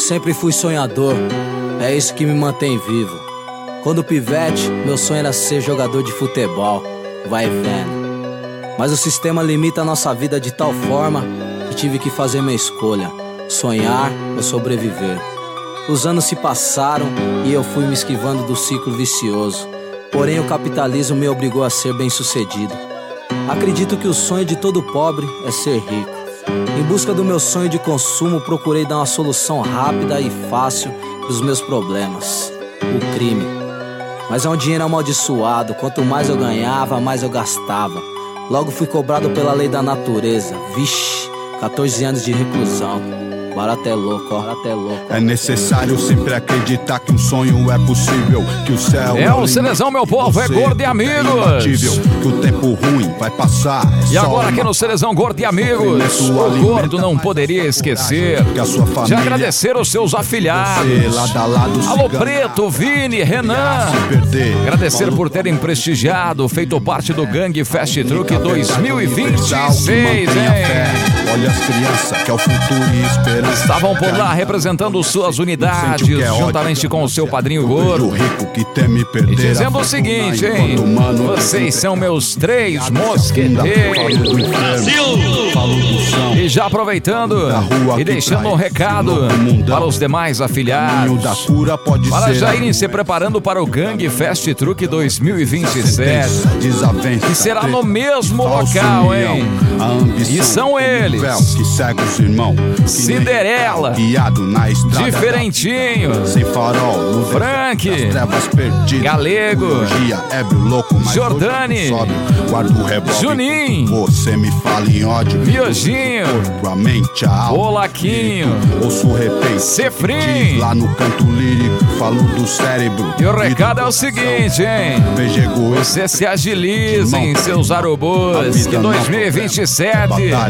sempre fui sonhador, é isso que me mantém vivo. Quando pivete, meu sonho era ser jogador de futebol, vai vendo. Mas o sistema limita a nossa vida de tal forma que tive que fazer minha escolha: sonhar ou sobreviver. Os anos se passaram e eu fui me esquivando do ciclo vicioso. Porém o capitalismo me obrigou a ser bem-sucedido. Acredito que o sonho de todo pobre é ser rico. Em busca do meu sonho de consumo, procurei dar uma solução rápida e fácil dos meus problemas: o crime. Mas é um dinheiro amaldiçoado, quanto mais eu ganhava, mais eu gastava. Logo fui cobrado pela lei da natureza. Vixe, 14 anos de reclusão. Barato é louco, ó, barato é louco. É necessário sempre acreditar que um sonho é possível, que o céu é o Cerezão, meu povo, é Gordo e Amigos. Que o tempo ruim vai passar. E agora aqui no Cerezão Gordo e Amigos, o Gordo não poderia esquecer de agradecer os seus afilhados. Alô Preto, Vini, Renan. Agradecer por terem prestigiado, feito parte do Gangue Fast Truck 2026, hein? Olha as crianças, que é o futuro e esperança. Estavam por lá representando suas unidades, juntamente com o seu padrinho Gordo. E dizendo o seguinte, hein? Vocês são meus 3 mosqueteiros. E já aproveitando e deixando um recado para os demais afiliados, para já irem se preparando para o Gangue Fast Truck 2027, que será no mesmo local, hein? E são eles: Cinderela, Diferentinho, Frank, Galego, Jordani, Juninho, Miojinho, Olaquinho, Cefrim. Lá no canto lírico, falo do cérebro. E o recado é o seguinte, hein? Você se agilize em seus arobôs, que 2027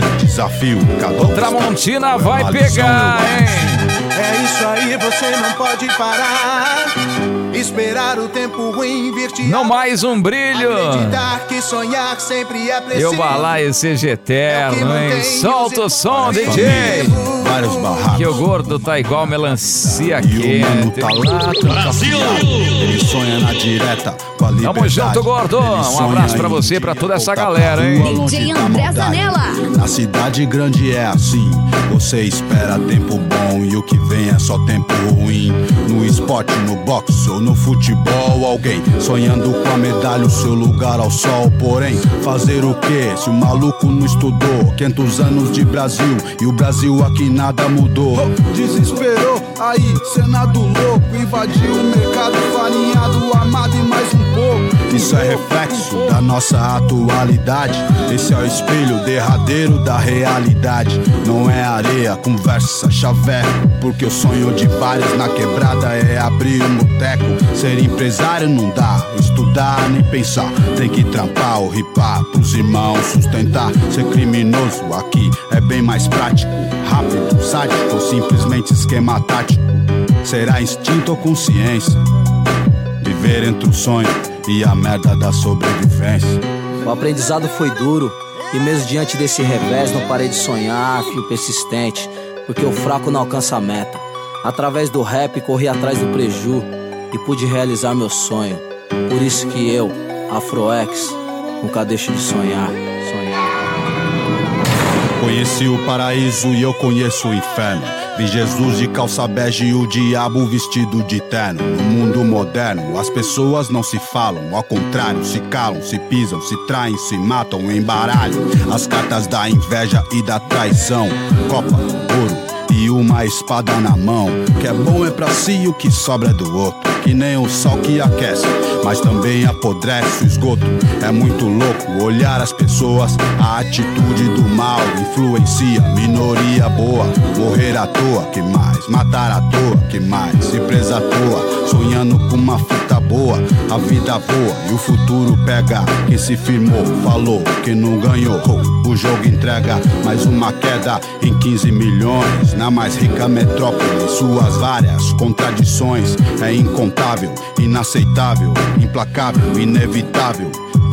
o Tramontina vai pegar, hein? É isso aí, você não pode parar. Esperar o tempo ruim vir te não mais um brilho. Acreditar que sonhar sempre é preciso. E o balaio seja eterno, hein? Solta o som, DJ. Vários barracos. Que o Gordo tá igual melancia quente. Tá lá, Brasil. Ele sonha na direta com a liberdade. Tamo junto, Gordo. Um abraço pra você e pra toda essa galera, hein? DJ André Zanella. Na cidade grande é assim. Você espera tempo bom e o que vem é só tempo ruim. No esporte, no boxe ou no futebol, alguém sonhando com a medalha, o seu lugar ao sol. Porém, fazer o que se o maluco não estudou? 500 anos de Brasil e o Brasil aqui nada mudou. Desesperou, aí Senado louco, invadiu o mercado farinhado, amado e mais um pouco. Isso é reflexo da nossa atualidade. Esse é o espelho derradeiro da realidade. Não é areia, conversa, chaveco, porque o sonho de vários na quebrada é abrir um boteco. Ser empresário não dá, estudar nem pensar. Tem que trampar ou ripar pros irmãos sustentar. Ser criminoso aqui é bem mais prático, rápido, sádico ou simplesmente esquema tático. Será instinto ou consciência? Viver entre o sonho e a merda da sobrevivência. O aprendizado foi duro e mesmo diante desse revés não parei de sonhar, fio persistente, porque o fraco não alcança a meta. Através do rap corri atrás do preju e pude realizar meu sonho. Por isso que eu, Afroex, nunca deixo de sonhar. Conheci o paraíso e eu conheço o inferno. Vi Jesus de calça bege e o diabo vestido de terno. No mundo moderno, as pessoas não se falam. Ao contrário, se calam, se pisam, se traem, se matam, embaralham as cartas da inveja e da traição. Copa, ouro e uma espada na mão. O que é bom é pra si e o que sobra é do outro. Que nem o sol que aquece, mas também apodrece o esgoto. É muito louco olhar as pessoas. A atitude do mal influencia minoria boa. Morrer à toa, que mais? Matar à toa, que mais? Se presa à toa, sonhando com uma fita boa. A vida voa e o futuro pega. Quem se firmou, falou que não ganhou. O jogo entrega mais uma queda em 15 milhões. Na mais rica metrópole, suas várias contradições. É incontável, inaceitável, implacável, inevitável.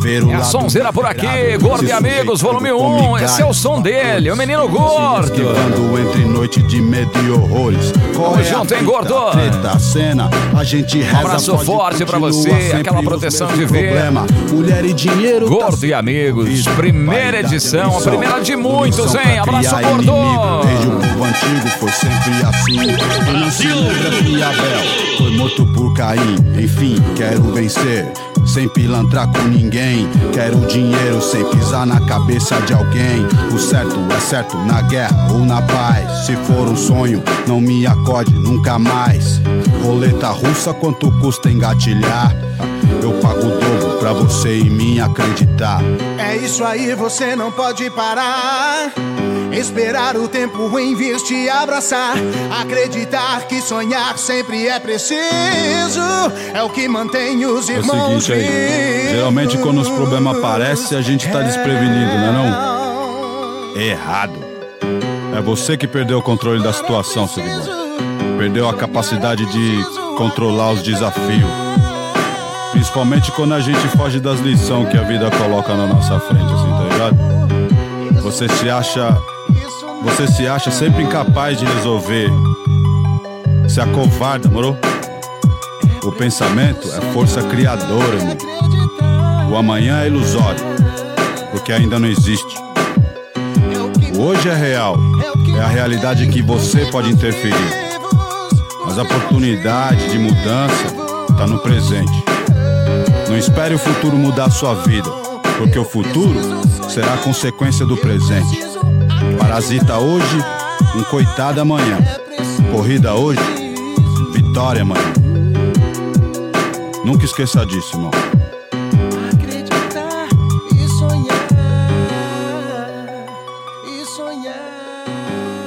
É a sonzeira por aqui, Gordo e Amigos, volume 1. Esse é o som dele, o menino gordo. Entre noite de medo e horrores. Tamo junto, hein, gordo? Treta, cena, a gente reza, um abraço forte pra você, aquela proteção de ver. Mulher e dinheiro. Gordo e Amigos, primeira edição, a primeira de muitos, hein? Abraço, gordo. Desde o povo antigo foi sempre assim. Eu não se lembra que Abel foi morto por Caim. Enfim, quero vencer sem pilantrar com ninguém. Quero dinheiro sem pisar na cabeça de alguém. O certo é certo na guerra ou na paz. Se for um sonho, não me acorde nunca mais. Roleta russa, quanto custa engatilhar? Eu pago o dobro pra você em mim acreditar. É isso aí, você não pode parar. Esperar o tempo ruim vir te abraçar. Acreditar que sonhar sempre é preciso. É o que mantém os irmãos vivos. Geralmente quando os problemas aparecem, a gente tá desprevenido, não é não? Errado. É você que perdeu o controle da situação, seguidor. Perdeu a capacidade de controlar os desafios. Principalmente quando a gente foge das lições que a vida coloca na nossa frente, assim, tá ligado? Você se acha sempre incapaz de resolver. Se acovarda, moro? O pensamento é força criadora, irmão. O amanhã é ilusório, porque ainda não existe. O hoje é real, é a realidade que você pode interferir. Mas a oportunidade de mudança tá no presente. Não espere o futuro mudar a sua vida, porque o futuro será a consequência do presente. Parasita hoje, um coitado amanhã. Corrida hoje, vitória amanhã. Nunca esqueça disso, irmão. Acreditar e sonhar, e sonhar.